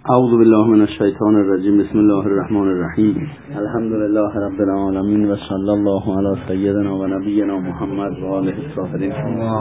اعوذ بالله من الشیطان الرجیم. بسم الله الرحمن الرحیم. الحمد لله رب العالمین و صلی الله علی سیدنا و نبینا محمد و آله الطاهرین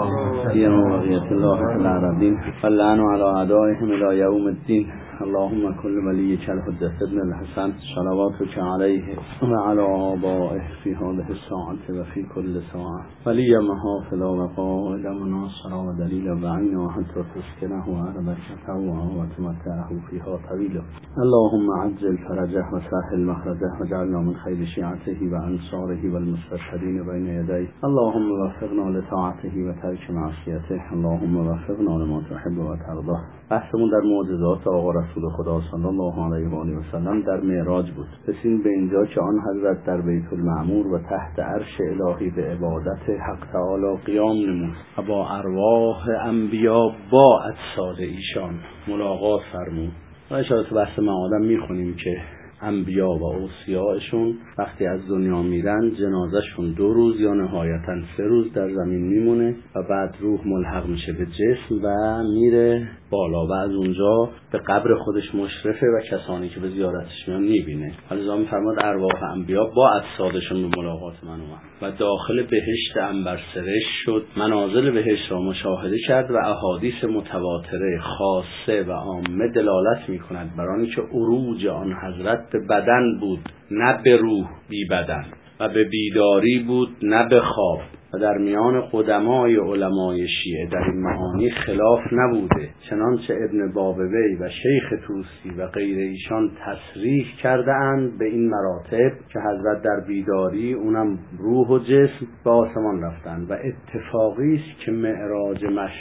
سیما و بقیة الله فی الارضین واللعن علی اعدائهم الی یوم الدین. اللهم كل وليك الحجة ابن الحسن صلواتك عليه وعلى آبائه في هذه الساعة وفي كل ساعة ولي محافظا وقائدا وناصرا ودليلا بعينا وحتى تسكنه أرضك وتمتعه فيها طويلا. اللهم عجل فرجه وسهل مخرجه واجعلنا من خير شيعته وأنصاره والمستشهدين بين يديه. اللهم وفقنا لطاعته وترك معصيته. اللهم وفقنا لما تحب وترضى. بحثمون در معجزات آقا رسول خدا صلی الله علیه و آله و سلم در معراج بود. رسیدیم به اینجا که آن حضرت در بیت المعمور و تحت عرش الهی به عبادت حق تعالی قیام نمود و با ارواح انبیا با اجساد ایشان ملاقات فرمود. و اشاره به بحث معادم میخونیم که انبیا و اوصیاءشون وقتی از دنیا میرن جنازهشون 2 روز یا نهایتاً 3 روز در زمین میمونه و بعد روح ملحق میشه به جسم و میره بالا و از اونجا به قبر خودش مشرفه و کسانی که به زیارتش میان میبینه. حالا میفرماد ارواح انبیا با اجسادشون به ملاقات من اومد و داخل بهشت عنبر سرشت شد. منازل بهشت را مشاهده کرد و احادیث متواتره خاصه و عامه دلالت میکند بر آنکه عروج آن حضرت به بدن بود نه به روح بی بدن و به بیداری بود نه به خواب و در میان قدمای علمای شیعه در این معانی خلاف نبوده، چنانچه ابن بابوی و شیخ طوسی و غیر ایشان تصریح کرده اند به این مراتب که حضرت در بیداری اونم روح و جسم به آسمان رفتند و اتفاقی است که معراج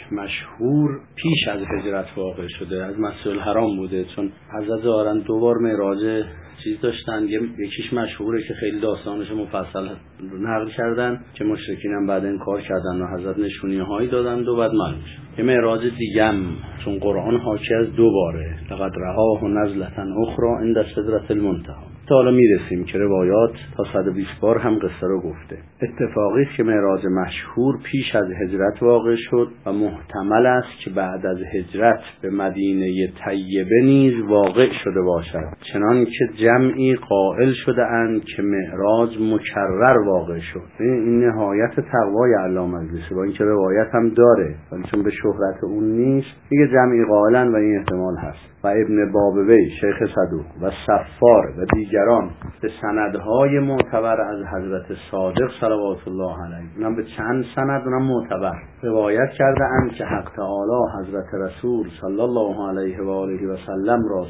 مشهور پیش از هجرت واقع شده، از مسجد الحرام بوده، چون حضرت ظاهراً 2 بار معراج چیز داشتن. یکیش مشهوره که خیلی داستانش مفصل نقل کردن که مشرکین هم بعد این کار کردن و حضرت نشونی هایی دادن و بعد معلوم شد. یه معراج دیگم چون قرآن حاکی از 2 باره، لقد رآه نزلة اخرى عند سدرة المنتهى. تا حالا میرسیم که روایات تا 120 بار هم قصه رو گفته. اتفاقی است که معراج مشهور پیش از هجرت واقع شد و محتمل است که بعد از هجرت به مدینه طیبه نیز واقع شده باشد، چنانکه جمعی قائل شده اند که معراج مکرر واقع شد. این نهایت تقوای علامه مجلسی با اینکه روایت هم داره ولی چون به شهرت اون نیست دیگه جمعی قائلن و این احتمال هست. و ابن بابوی شیخ صدوق و صفار و دیگران به سندهای معتبر از حضرت صادق صلوات الله علیه، اونم به چند سند اونم معتبر روایت کرده اند که حق تعالی حضرت رسول صلی الله علیه و آله و سلم را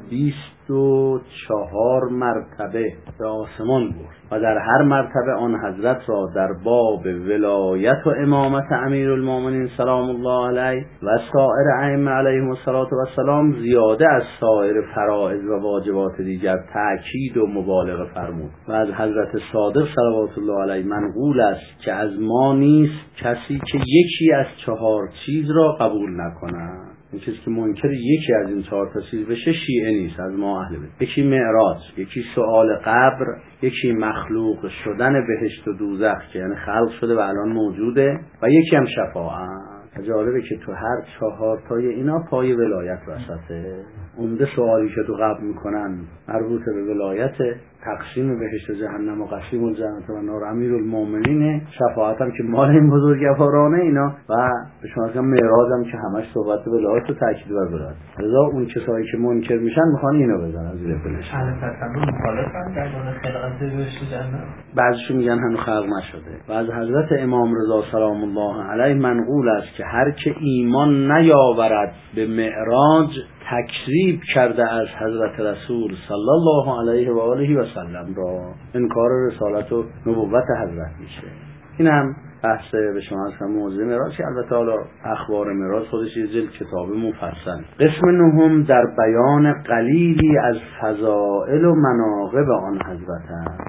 124 مرتبه به آسمان برد و در هر مرتبه آن حضرت را در باب ولایت و امامت امیرالمومنین سلام الله علیه و سایر ائمه علیهم السلام زیاده از سایر فرائض و واجبات دیگر تأکید و مبالغه فرمود. و از حضرت صادق صلوات الله علیه منقول است که از ما نیست کسی که یکی از 4 چیز را قبول نکند. این کسی که منکر یکی از این 4 چیز بشه شیعه نیست از ما اهل بیت. یکی معراج، یکی سؤال قبر، یکی مخلوق شدن بهشت و دوزخ که یعنی خلق شده و الان موجوده، و یکی هم شفاعت. جالبه که تو هر 4 تای اینا پای ولایت وسطه. عمده سوالی که تو قبل میکنن مربوط به ولایت، تقسیم بهشت و جهنم و قسیم الجنت و نار امیرالمومنین، شفاعت هم که مال این بزرگوارانه اینا، و به شما میگم معراج هم که همش صحبت به ولایت و تاکید بر ولایت. لذا اون کسایی که منکر میشن میخوان اینو بزنن زیر پلش. مخالفن در مورد خلقت بهشت و جهنم. بعضیشون میگن هنوز خلق نشده. و از حضرت امام رضا سلام الله علیه منقول است که هر که ایمان نیاورد به معراج تکذیب کرده از حضرت رسول صلی الله علیه و آله و سلم را، انکار رسالت و نبوت حضرت میشه. این هم بحث به شما از موضوع معراج که البته حالا اخبار معراج خودش یه جلد کتاب مفصل. قسم 9 در بیان قلیلی از فضائل و مناقب آن حضرت است.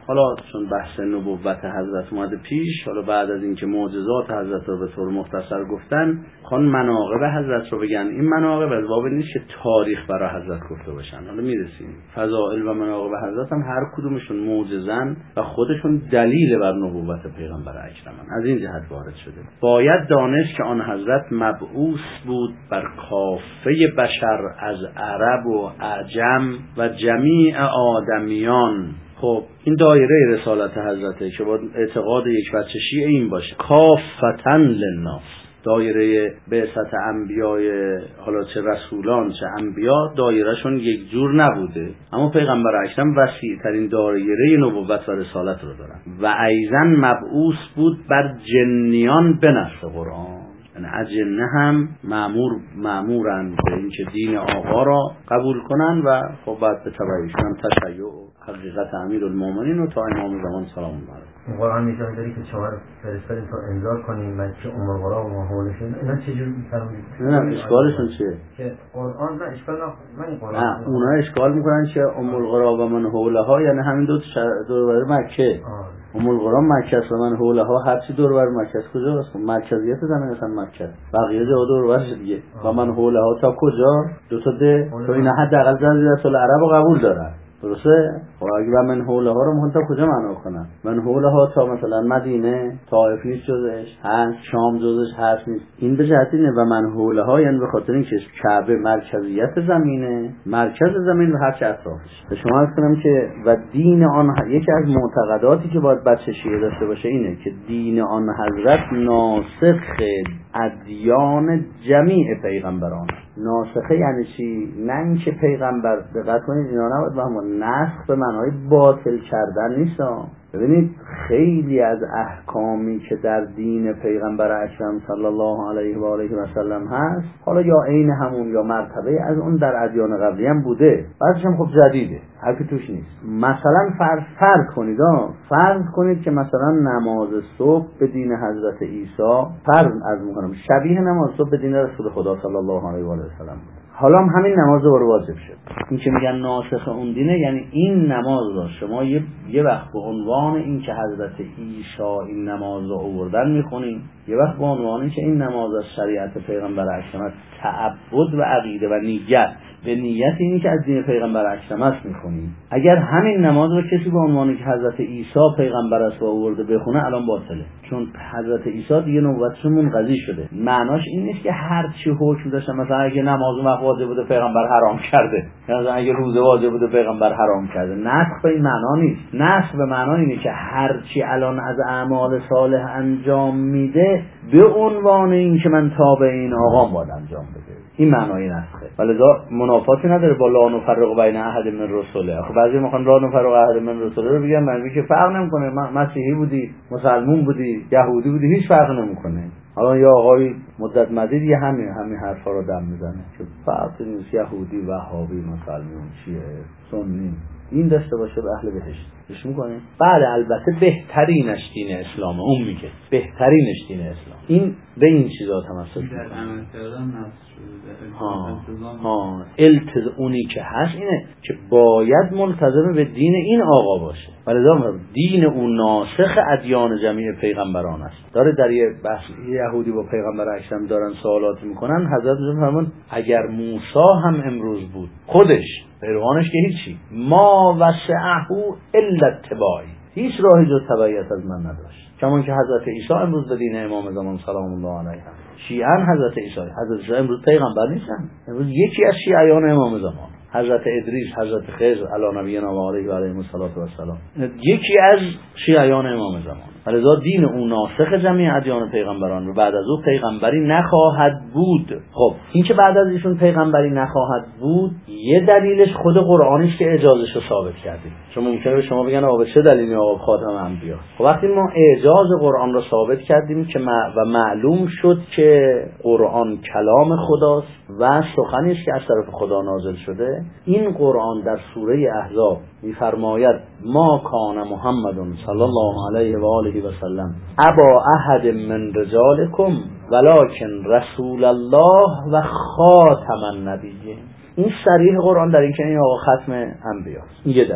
حالا چون بحث نبوت حضرت اومده پیش، حالا بعد از اینکه معجزات حضرت رو به طور مختصر گفتن، خوان مناقب حضرت رو بگن. این مناقب از باب نیست که تاریخ برای حضرت گفته باشن، حالا میرسیم. فضائل و مناقب حضرت هم هر کدومشون معجزن و خودشون دلیل بر نبوت پیغمبر اکرمن. از این جهت وارد شده. باید دانست که آن حضرت مبعوث بود بر کافه بشر از عرب و عجم و جمیع آدمیان. خب این دایره رسالت حضرته که با اعتقاد یک بچه شیعه این باشه، کافتن للناس. دایره بعثت انبیای، حالا چه رسولان چه انبیا، دایرهشون یک جور نبوده، اما پیغمبر اکرم وسیع ترین دایره نبوت و رسالت رو دارن. و ایضا مبعوث بود بر جنیان به نص قرآن. اجنه هم مأمورن به اینکه دین آقا را قبول کنن و خب بعد به تبعیشون هم تشیع حقیقت امیرالمومنین و تا امام زمان سلام الله علیه. قرآن میشون داری که شما فرستادین تا انذار کنیم مکه ام القرا و ماحولشون، اینا چجوری میفهمید؟ نه اشکالشون چیه؟ که قرآن نه اشکال نه قرآن. نه اونا اشکال میکنن که ام القرا و من حولها یعنی همین دور بر مکه. ام القرا مکه است و من حولها هر چی دور بر مکه است. کجاست؟ مرکزیت زمین اصلا مکه. بقیه جا دور برش دیگه. و من حولها تا کجا؟ دو تا ده تو اینا حداقل جزیره العرب قبول دارن. درسته؟ و اگه من حوله ها رو مهم تا کجا معنا کنم؟ من حوله ها تا مثلا مدینه، طائف نیست جزش هست، شام جزش هست نیست. این به جهت اینه. و من حوله ها یعنی به خاطر اینکه کعبه مرکزیت زمینه، مرکز زمین و هر چه اطرافش. به شما عرض کنم که و دین آن یکی از معتقداتی که باید بچه شیعه داشته باشه اینه که دین آن حضرت ناسخ ادیان جمیع پیغمبران. ناسخه یعنی چی؟ نه اینکه پیغمبر، دقت کنید اینا نباید با هم نسخ به معنای باطل کردن نیست. ببینید خیلی از احکامی که در دین پیغمبر اکرم صلی الله علیه و آله و سلم هست، حالا یا عین همون یا مرتبه از اون در ادیان قبلی هم بوده، بعضیش هم خب جدیده، حرفی توش نیست. مثلا فرض کنید که مثلا نماز صبح به دین حضرت عیسی شبیه نماز صبح به دین رسول خدا صلی الله علیه و آله و سلم بود. حالا هم همین نماز رو واجب شد. این که میگن ناسخ اون دینه یعنی این نماز رو شما یه وقت به عنوان این که حضرت عیسی این نماز رو آوردن میخونین، یه وقت به عنوان این که این نماز از شریعت پیغمبر اکرم تعبد و عقیده و نیت، به نیت اینی که از دین پیغمبر اکرم است میخونین. اگر همین نماز رو کسی به عنوان که حضرت عیسی پیغمبر است و آورده بخونه، الان باطله، چون حضرت عیسی دیگه نبوتش منقضی شده. معناش این نیست که هر چی حکم داشته، مثلا اگه نماز واجب بوده پیغمبر حرام کرده، مثلا اگه روزه واجب بوده پیغمبر حرام کرده. نسخ به این معنا نیست. نسخ به معنای اینه که هر چی الان از اعمال صالح انجام میده به عنوان این که من تابع این آقام باید انجام بده. این معنای نسخه. ولذا منافاتی نداره با لا نفرق بین احد من رسوله. خب بعضی میخوان لا نفرق احد من رسوله رو بگن معنی که فرق نمیکنه، مسیحی بودی، مسلمان بودی، یهودی بودی، هیچ فرق نمیکنه. حالا یا آقای مدت مدید یه همین حرفا رو دم میزنه که فرق نیست یهودی، وهابی، مسلمان، شیعه، سنی، این داشته باشه به اهل بهشت بهش میکنه. بعد البته بهترینش دین اسلام، اون میگه بهترینش دین اسلام. این به این چیزا تمسک میکنه. اونی که هست اینه که باید ملتزم به دین این آقا باشه. ولذا دین اون ناسخ ادیان جمیع پیغمبران است. داره در یه بحث یهودی با پیغمبر اکرم دارن سوالات میکنن، حضرت میفرمون اگر موسی هم امروز بود خودش پیروانش که هیچی، ما وسعه الا اتباعی، هیچ راهی جز تبعیت از من نداشت. کمان که حضرت عیسی امروز به دین امام زمان سلام الله علیه، شیعان حضرت عیسی امروز پیغمبر نیستن، امروز یکی از شیعیان امام زمان، حضرت ادریس، حضرت خضر علی نبینا و علیه و علیهم الصلاه و السلام، یکی از شیعیان امام زمان. ولذا دین اون ناسخ جمیع ادیان پیغمبران و بعد از او پیغمبری نخواهد بود. خب این که بعد از ایشون پیغمبری نخواهد بود، یه دلیلش خود قرآنی است که اجازهش رو ثابت کردیم. چون ممکنه به شما بگن آقا چه دلیلی آقا خاتم انبیا؟ خب وقتی ما اعجاز قرآن رو ثابت کردیم که و معلوم شد که قرآن کلام خداست و سخنی است که از طرف خدا نازل شده، این قرآن در سوره احزاب می‌فرماید ما کان محمد صلی الله علیه و آله و سلم ابا احد من رجالکم ولکن رسول الله و خاتم النبیین. این صریح قرآن در این که این آقا ختم انبیاست. یه دلیل.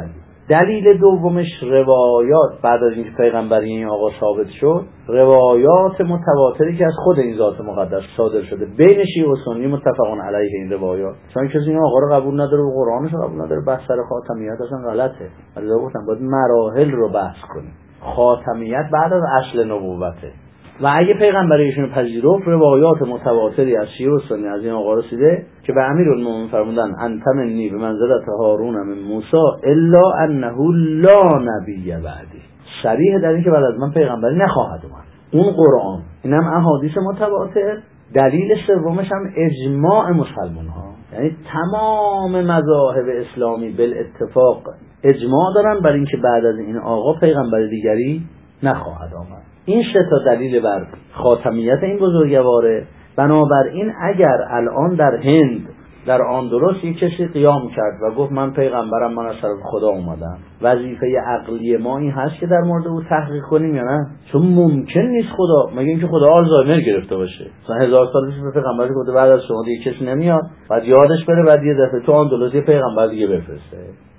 دلیل دومش روایات، بعد از اینکه پیغمبری این آقا ثابت شد، روایات متواتری که از خود این ذات مقدس صادر شده بین شیعه و سنی متفقون علیه این روایات. چون کسی این آقا رو قبول نداره و قرآنش رو قبول نداره، بحث سر خاتمیت اصلا غلطه. ولی گفتم باید مراحل رو بحث کنیم. خاتمیت بعد از اصل نبوته و اگه پیغمبر ایشون پذیرفت، روایات متواتری از شیعه و سنی از این آقا رسیده که به امیرالمومنین فرمودن انت منی به منزلت هارون من موسی الا انه لا نبی بعدی، صریح در این که بعد از من پیغمبری نخواهد اومد. اون قرآن، اینم احادیث متواتر. دلیل سومش هم اجماع مسلمان ها، یعنی تمام مذاهب اسلامی بالاتفاق اجماع دارن بر اینکه بعد از این آقا پیغمبر دیگری نخواهد آمد. این سه تا دلیل بر خاتمیت این بزرگواره. بنابراین اگر الان در هند، در آندلس یک کسی قیام کرد و گفت من پیغمبرم، من از طرف خدا اومدم، وظیفه عقلی ما این هست که در مورد او تحقیق کنیم یا نه؟ چون ممکن نیست خدا، مگه اینکه خدا آلزایمر گرفته باشه، مثلا 1000 سال پیش به پیغمبر گفته بعد از شما دیگه کسی نمیاد، بعد یادش بره بعد یه دفعه تو آندلس یه پیغمبر دیگه بفرسته.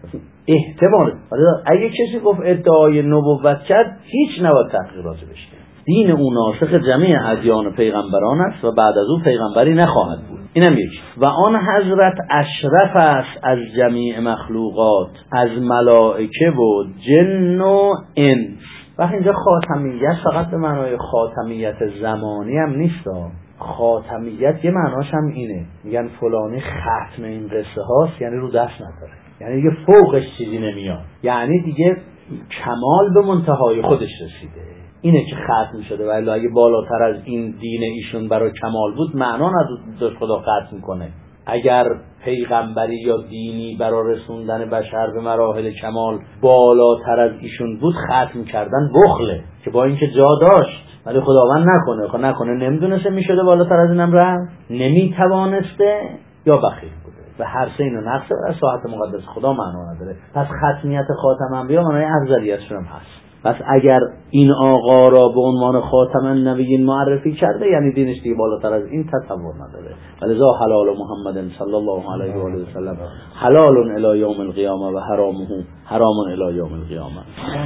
احتمال اگه کسی گفت ادعای نبوت کرد، هیچ نباید تحقیق راجع بهش کرد. دین او ناسخ جمیع ادیان پیغمبران است و بعد از او پیغمبری نخواهد بود. اینم یکی. و آن حضرت اشرف است از جمیع مخلوقات، از ملائکه و جن و انس. و اینجا خاتمیت فقط به معنای خاتمیت زمانی هم نیست. خاتمیت یه معناش هم اینه، میگن فلانی ختم این قصه هاست، یعنی رو دست نداره، یعنی دیگه فوقش چیزی نمیاد، یعنی دیگه کمال به منتهای خودش رسیده. اینه که ختم شده. ولی اگه بالاتر از این دین ایشون برای کمال بود، معنا نداشت خدا ختم کنه. اگر پیغمبری یا دینی برای رسوندن بشر به مراحل کمال بالاتر از ایشون بود، ختم کردن بخله که با اینکه جا داشت ولی خداوند نکنه نمیدونسته میشده بالاتر از اینم رفت، نمیتوانسته یا بخیل بوده و هر سه اینو نقصه و ساعت مقدس خدا معنا نداره. پس ختمیت خاتم انبیا معنای افضلیتشون هم هست. پس اگر این آقا را به عنوان خاتم النبیین معرفی کرده، یعنی دینش دیگه بالاتر از این تصور نداره. ولذا حلال محمد صلی الله علیه و آله و سلم حلال الی یوم القیامه و حرامه حرام الی یوم القیامه.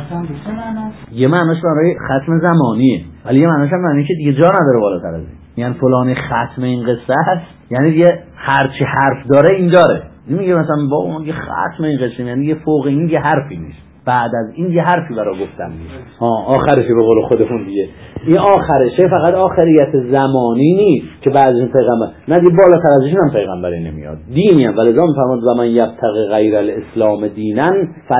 یه معناش برای ختم زمانیه، ولی یه معناش هم معنی که دیگه جا نداره بالاتر از این. یعنی فلان ختم این قصه است، یعنی دیگه هر چی حرف داره این داره. نمیگه مثلا با اون یه ختم این قصه، یعنی یه فوق این یه حرفی نیست، بعد از این یه حرفی برای گفتن نیست. آخرشه به قول خودمون دیگه. این آخرشه فقط آخریت زمانی نیست که بعد از این پیغمبر، نه دیگه بالاتر از این هم پیغمبری نمیاد، دینی هم. ولی ازام فرمود زمان یبتغی غیر الاسلام دینا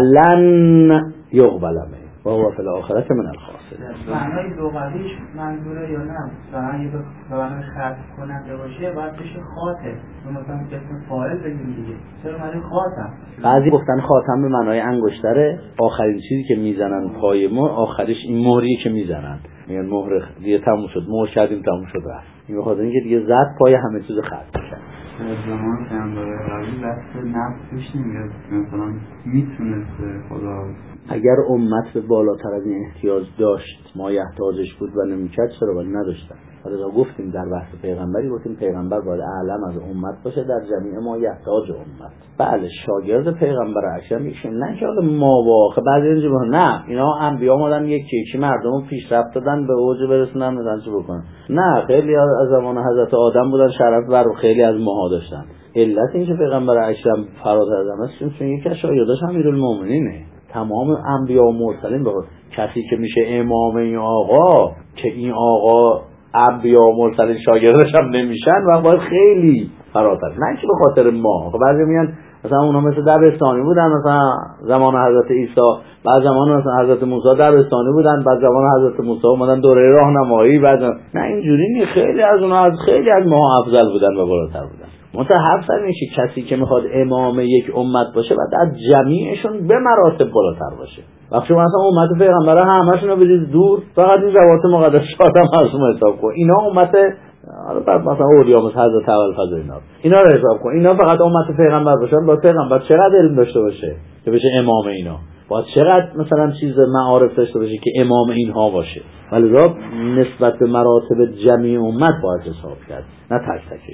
فلن یقبل منه و هو فی الاخره من الخاسرین. معنای لغویش منظوره یا نه؟ مثلا یه معنای ختم کننده باشه باید بشه خاتم، مثلا اسم فاعل بگیم دیگه. چرا معنی خاتم؟ بعضی گفتن خاتم به معنای انگشتره، آخرین چیزی که میزنن پای مهر، آخرش این مهریه که میزنن، میگن مهر دیگه تموم شد، مهر کردیم تموم شد رفت. این بخاطر اینکه دیگه زد پای همه چیز ختم میشه. زمان که هم داره قبلی دست نفسش نمیاد، مثلا میتونسته خدا اگر امت به بالاتر از این احتیاج داشت، ما یحتاجش بود و نمیکرد، چرا ولی نداشتن. حالا گفتیم در بحث پیغمبری گفتیم پیغمبر باید اعلم از امت باشه در جمیع ما یحتاج امت. بله شاگرد پیغمبر اکرم میشه، نه که حالا ما واقع بعضی اینجا نه اینا انبیا اومدن یک کیکی مردمو پیشرفت دادن به اوج برسونن مثلا چه بکنن. نه خیلی از زمان حضرت آدم بودن شرف بر خیلی از ماها داشتن. علت این که پیغمبر اکرم فراتر از همه است چون یکی از شاگرداش امیرالمومنینه. تمام انبیا و مرسلین به کسی که میشه امام این آقا، که این آقا انبیا و مرسلین شاگردش هم نمیشن و باید خیلی فراتر، نه که به خاطر ما. خب بعضی میگن مثلا اونا مثل دبستانی بودن، مثلا زمان حضرت عیسی، بعد زمان مثلا حضرت موسی دبستانی بودن، بعد زمان حضرت موسی اومدن دوره راهنمایی، بعد نه اینجوری نیست. خیلی از اونها از خیلی از ما افضل بودن و بالاتر بودن. متحف سر میشه کسی که میخواد امام یک امت باشه بعد از جمیعشون به مراتب بالاتر باشه. وقتی مثلا امت پیغمبر همشون رو بدید دور، فقط این روات مقدس آدم معصوم حساب کن، اینا امت حالا بعد مثلا اولیا مثل حضرت ابوالفضل اینا رو حساب کن، اینا فقط امت پیغمبر باشن. با پیغمبر چقدر علم داشته باشه که بشه امام اینا، با چقدر مثلا چیز معارف داشته باشه که امام اینها باشه. ولی نسبت به مراتب جمیع امت باید حساب کرد، نه تک تکشون.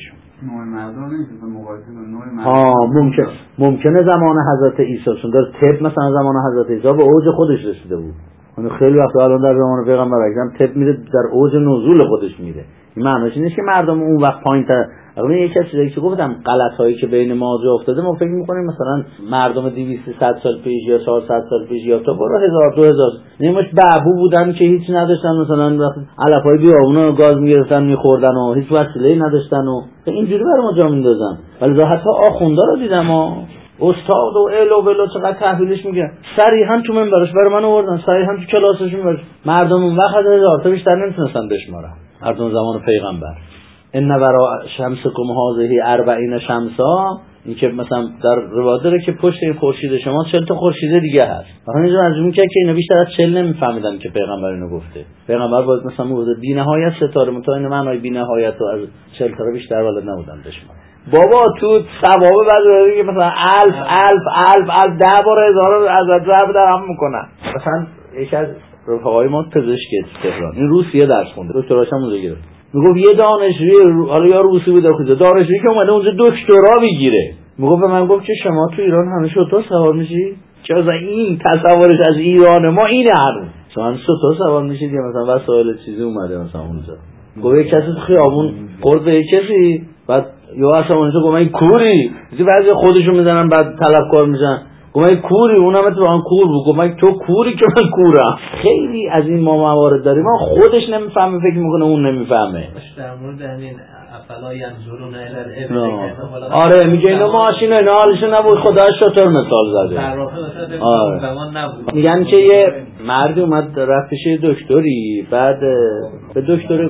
نوع مردم نمیشه مقایسه با نوع مردم. ممکنه زمان حضرت عیسی چون در طب مثلا زمان حضرت عیسی به اوج خودش رسیده بود. اون خیلی وقتا الان در زمان پیغمبر اکرم طب میره در اوج نزول خودش میره. این معنیش نیست که مردم اون وقت پایین‌تر. اگه یک چیزی که گفتم غلط‌هایی که بین ما جا افتاده ما فکر می‌کنیم مثلا مردم 200 100 سال پیش یا 400 سال پیش یا تا برو 1000 2000 نمیش بعبو بودن که هیچ نداشتن مثلا علفای بیابونا گاز می‌گرفتن می‌خوردن و هیچ وسیله‌ای نداشتن و اینجوری برام جا میندازن. ولی حتی آخوندا رو دیدم استاد و ال و بلا چقدر تحویلش میگن صریحا تو منبرش برای من آوردن صریحا تو کلاسش میبرش مردم اون وقت 1000 تا بیشتر نمیتونستن بشمارن مردم زمان پیغمبر ان ورا شمسکم هذه 40 شمسا این که مثلا در روایت داره که پشت این خورشید شما 40 تا خورشید دیگه هست مثلا اینجا ترجمه کرد که اینا بیشتر از 40 نمیفهمیدن که پیغمبر اینو گفته پیغمبر باید مثلا گفته بی‌نهایت ستاره متا این معنای بی‌نهایت و از 40 تا بیشتر بلد نبودن بشمارن بابا تو ثواب بعد که مثلا 1000 10 بار 1000 از ضرب در هم میکنن مثلا یکی از رفقای ما پزشکی تهران این روسیه درس خونده دکتراش هم اونجا گرفت میگفت یه دانشجوی حالا یا روسی بود یا دانشجویی که اومده اونجا دکترا میگیره میگفت به من گفت که شما تو ایران همه شطور سوار میشی چه از این تصورش از ایران ما اینه هنوز شما شطور سوار میشید یا مثلا وسایل چیزی اومده مثلا اونجا گفت یک کسی تو خیابون خورد به کسی بعد یا اصلا اونجا گفت من کوری بعضی خودشون میزنن بعد طلبکار میشن گفت من کوری اونم اتفاقا کور بود گفت من تو کوری که من کورم خیلی از این ما موارد داریم ما خودش نمیفهمه فکر میکنه اون نمیفهمه در مورد همین افلا ینظرون الی الابل آره میگه اینا ماشینا اینا حالشون نبود خدا شطور مثال زده در واقع مثلا زمان نبود میگن که یه مردی اومد رفتش دکتری بعد به دکتر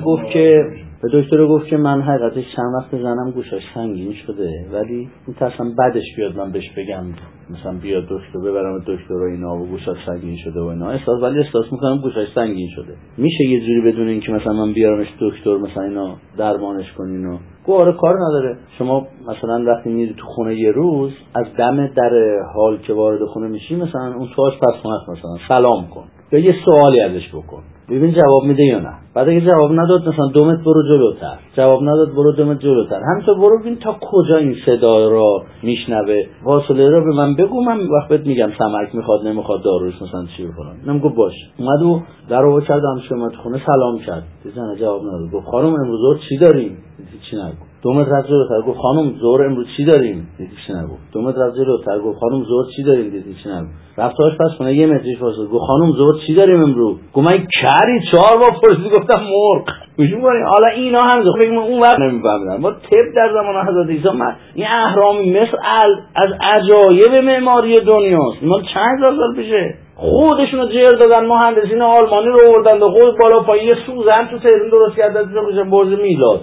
گفت که من حقیقتش چند وقت زنم گوشاش سنگین شده ولی میترسم بعدش بیاد من بهش بگم مثلا بیاد دکتر ببرم دکتر و اینا و گوشاش سنگین شده و اینا ولی احساس میکنم گوشاش سنگین شده میشه یه جوری بدون اینکه مثلا من بیارمش دکتر مثلا اینا درمانش کنین و آره کار نداره شما مثلا وقتی میری تو خونه یه روز از دم در حال که وارد خونه میشی مثلا اون تو آشپزخونه مثلا سلام کن یا یه سوالی ازش بکن ببین جواب میده یا نه بعد اگه جواب نداد مثلا 2 متر برو جلوتر جواب نداد برو 2 متر جلوتر همینطور برو ببین تا کجا این صدا را میشنوه فاصله را به من بگو من وقت بهت میگم سمک میخواد نمیخواد داروش مثلا چی فلان اینم گفت باش اومد و درو کردم شما تو خونه سلام کرد زن جواب نداد گفت خانم امروز چی داریم چی نگو 2 متر جلوتر گفت خانم ظهر امروز چی داریم چی نگو 2 متر جلوتر گفت خانم ظهر چی داریم چی نگو رفتاش پس کنه 1 مترش فاصله گفت خانم ظهر چی داریم امروز گفت من کری 4 بار پرسید گفتم مرغ گوشو کنین حالا اینا هم فکر من اون وقت نمیفهمیدن ما طب در زمان حضرت عیسی این اهرام مصر از عجایب معماری دنیاست ما چند سال پیشه خودشونو جر دادن مهندسین آلمانی رو آوردن و خود بالا پایین سوزن تو تهران درست کردن تو برج میلاد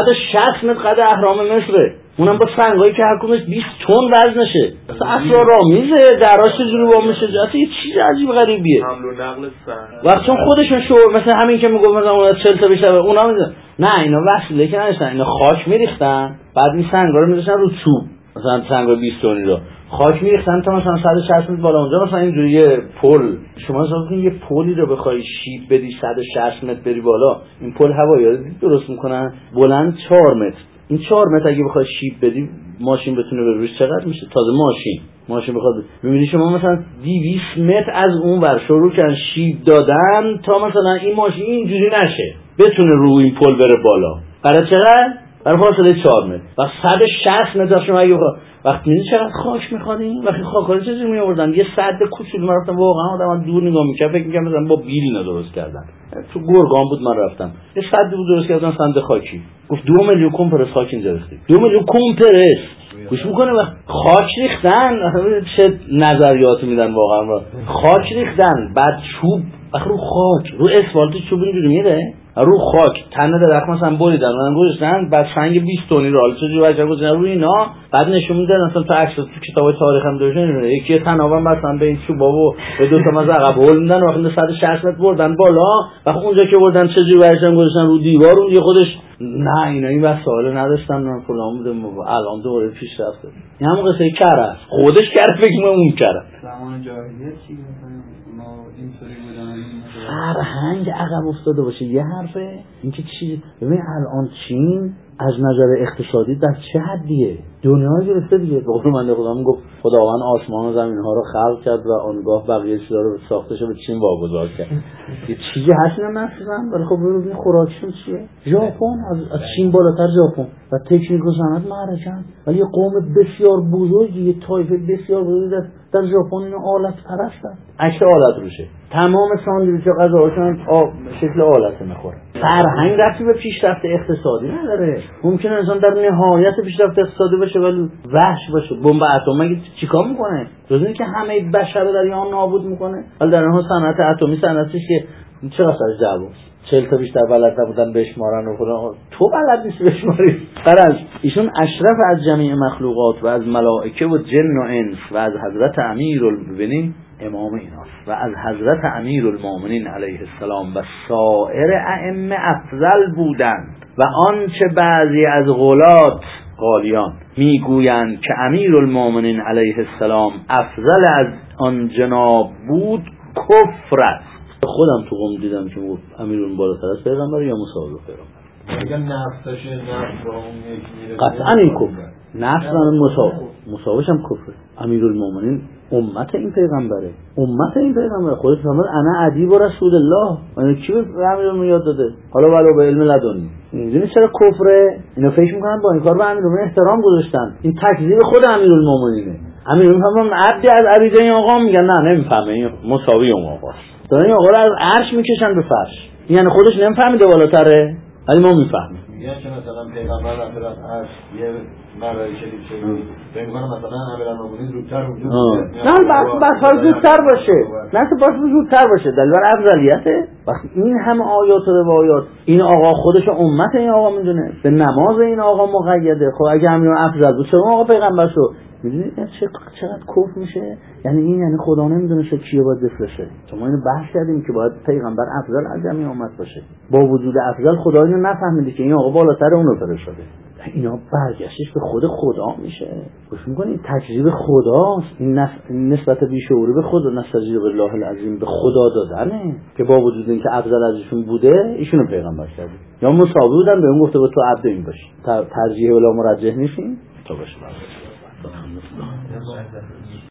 160 متر قد اهرام مصره اونم با سنگایی که هر کدومش 20 تن وزنشه اسرارآمیزه دراش چجوری وا میشه اصلا یه چیز عجیب غریبیه حمل و نقل سنگ وقتی خودشون شو مثلا همین که میگفت مثلا اون 40 تا بیشتر اونا میگن نه اینا وسیله که نداشتن اینا خاک میریختن بعد این سنگا رو میذاشتن رو چوب مثلا سنگا 20 تنی رو خاک میریختن تا مثلا 160 متر بالا اونجا مثلا اینجوری یه پل شما حساب کنید یه پلی رو بخوای شیب بدی 160 متر بری بالا این پل هوایی درست میکنن بلند 4 متر این 4 متر اگه بخوای شیب بدی ماشین بتونه بروش چقدر میشه تازه ماشین بخواد میبینی شما مثلا 200 متر از اون ور شروع کردن شیب دادن تا مثلا این ماشین اینجوری نشه بتونه روی این پل بره بالا برای چقدر برای فاصله 4 متر و 160 متر شما اگه وقتی می‌بینی چقدر خاک می‌خوادین وقتی خاک‌ها چیزی می‌آوردن یه سد کوچولو من رفتم واقعا آدم دور نگاه می‌کرد فکر می‌کردم مثلا با بیل اینا درست کردن تو گرگان بود من رفتم یه سد بود درست کردن سند خاکی گفت 2 میلیون کمپرس خاک اینجا ریختیم 2 میلیون کمپرس گوش میکنه وقت خاک ریختن چه نظریاتی میدن واقعا خاک ریختن بعد چوب رو خاک رو اسفالت چوب اینجوری میره رو خاک تنه درخت مثلا بریدن من گذاشتن بعد سنگ 20 تنی رو حالا چجوری وجه گذاشتن روی اینا بعد نشون میدن مثلا تو عکس تو کتابای تاریخ هم داشتن یکی تناوب مثلا به این چوبا و به دو تا مزه عقب هول میدن وقتی 160 متر بردن بالا وقتی اونجا که بردن چجوری وجه گذاشتن رو دیوار اون یه خودش نه اینا این وسایل نداشتن من فلان بودم الان دوره پیش رفته این هم قصه کره خودش کره فکر اون کره زمان جاهلیت چی می‌کنه ما اینطوری بودن فرهنگ عقب افتاده باشه یه حرفه اینکه چی ببین الان چین از نظر اقتصادی در چه حدیه؟ دنیا گرفته دیگه. به قول من خدا گفت خداوند آسمان و زمین ها رو خلق کرد و آنگاه بقیه چیزا رو ساختش به چین واگذار کرد. یه چیزی هست اینا نفهمن، ولی خب ببینید خوراکشون چیه؟ ژاپن از چین بالاتر ژاپن و تکنیک و صنعت معرکن، ولی یه قوم بسیار بزرگی، یه طایفه بسیار بزرگی در ژاپن اینا آلت پرستن. عکس آلت روشه. تمام ساندویچ و غذاهاشون شکل آلت میخوره. فرهنگ رفتی به پیشرفت اقتصادی نداره. ممکنه انسان در نهایت پیشرفت اقتصادی باشه ولی وحش باشه. بمب اتمی چیکار میکنه؟ جز اینکه همه بشر رو در ایران نابود میکنه. ولی در اونها صنعت اتمی صنعتیه که چرا سرش دعواست. 40 تا بیشتر بلد نبودن بشمارن و فلان. تو بلد نیستی بشماری. فرض ایشون اشرف از جمیع مخلوقات و از ملائکه و جن و انس و از حضرت امیرالمومنین امام ایناست و از حضرت امیرالمومنین علیه السلام و سایر ائمه افضل بودند و آنچه بعضی از غلات قالیان میگویند که امیرالمومنین علیه السلام افضل از آن جناب بود کفر است. خودم تو قم دیدم که گفت امیرون بالاتر از پیغمبر یا مساوی پیغمبر. اگر نفس داشته نفس با اون یکی قطعا این کفر. نفس مساویش هم کفر. امیرالمومنین امت این پیغمبره. امت این پیغمبره. خودش فرمود انا ادیب رسول الله. من کی به امیرالمومنین یاد داده؟ حالا ولو به علم لدنی. میدونی چرا کفره؟ اینا فکر میکنن با این کار به امیرالمومنین احترام گذاشتن. این تکذیب خود امیرالمومنینه. امیرالمومنین عبدی از عبیده این آقا میگن نه نمیفهمه این مساوی اون آقاست. دارن این آقا رو از عرش میکشن به فرش. یعنی خودش نمیفهمیده بالاتره ولی ما میفهمیم. میگن که مثلا پیغمبر رفته از عرش یه مرای شریف شدید فکر میکنم مثلا امیرالمومنین زودتر وجود نه بس زودتر باشه نه تو باشه زودتر باشه دلیل بر افضلیته. وقتی این همه آیات و روایات این آقا خودش امت این آقا میدونه به نماز این آقا مقیده. خب اگه همین افضل بود چرا آقا پیغمبر شد؟ میدونید چقدر کفر میشه؟ یعنی این یعنی خدا نمیدونه کیه باید بفرسته. شما اینو بحث کردیم که باید پیغمبر افضل از جمعی امت باشه. با وجود افضل خدا اینو نفهمیده که این آقا بالاتر اونو فرستاده. اینا برگشتش به خود خدا میشه. گوش میکنید تکذیب خداست. این نسبت بیشعوری به خدا، نستجیب بالله العظیم به خدا دادنه که با وجود اینکه افضل از ایشون بوده ایشونو پیغمبر کرده. یا مساوی بودن به اون گفته به تو عبد این باشی. ترجیح ولا مرجح نیستین تا باشه.